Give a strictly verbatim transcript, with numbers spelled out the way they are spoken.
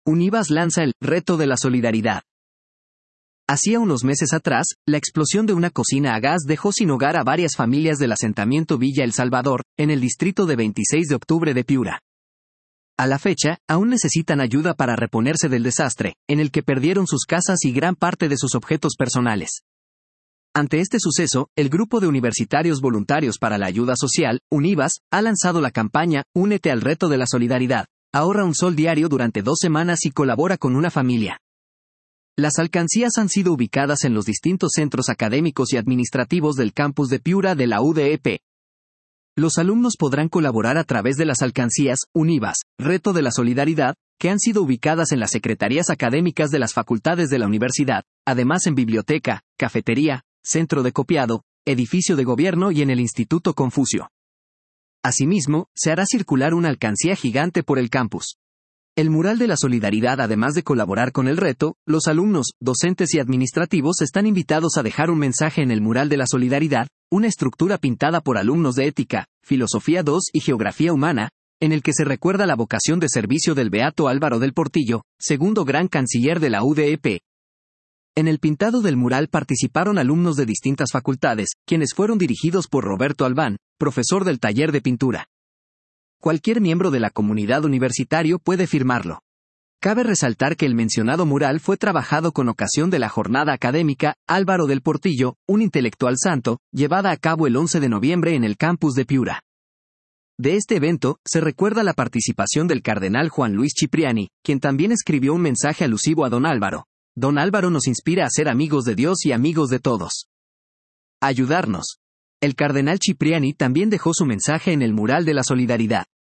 Univas lanza el reto de la solidaridad. Hacía unos meses atrás, la explosión de una cocina a gas dejó sin hogar a varias familias del asentamiento Villa El Salvador, en el distrito de veintiséis de octubre de Piura. A la fecha, aún necesitan ayuda para reponerse del desastre, en el que perdieron sus casas y gran parte de sus objetos personales. Ante este suceso, el grupo de universitarios voluntarios para la ayuda social, Univas, ha lanzado la campaña Únete al reto de la solidaridad. Ahorra un sol diario durante dos semanas y colabora con una familia. Las alcancías han sido ubicadas en los distintos centros académicos y administrativos del campus de Piura de la U D E P. Los alumnos podrán colaborar a través de las alcancías Univas, Reto de la Solidaridad, que han sido ubicadas en las secretarías académicas de las facultades de la universidad, además en biblioteca, cafetería, centro de copiado, edificio de gobierno y en el Instituto Confucio. Asimismo, se hará circular una alcancía gigante por el campus. El mural de la solidaridad, además de colaborar con el reto, los alumnos, docentes y administrativos están invitados a dejar un mensaje en el mural de la solidaridad, una estructura pintada por alumnos de Ética, Filosofía dos y Geografía Humana, en el que se recuerda la vocación de servicio del beato Álvaro del Portillo, segundo gran canciller de la U D E P. En el pintado del mural participaron alumnos de distintas facultades, quienes fueron dirigidos por Roberto Albán, profesor del taller de pintura. Cualquier miembro de la comunidad universitario puede firmarlo. Cabe resaltar que el mencionado mural fue trabajado con ocasión de la jornada académica Álvaro del Portillo, un intelectual santo, llevada a cabo el once de noviembre en el campus de Piura. De este evento, se recuerda la participación del cardenal Juan Luis Cipriani, quien también escribió un mensaje alusivo a don Álvaro. Don Álvaro nos inspira a ser amigos de Dios y amigos de todos. Ayudarnos. El cardenal Cipriani también dejó su mensaje en el mural de la solidaridad.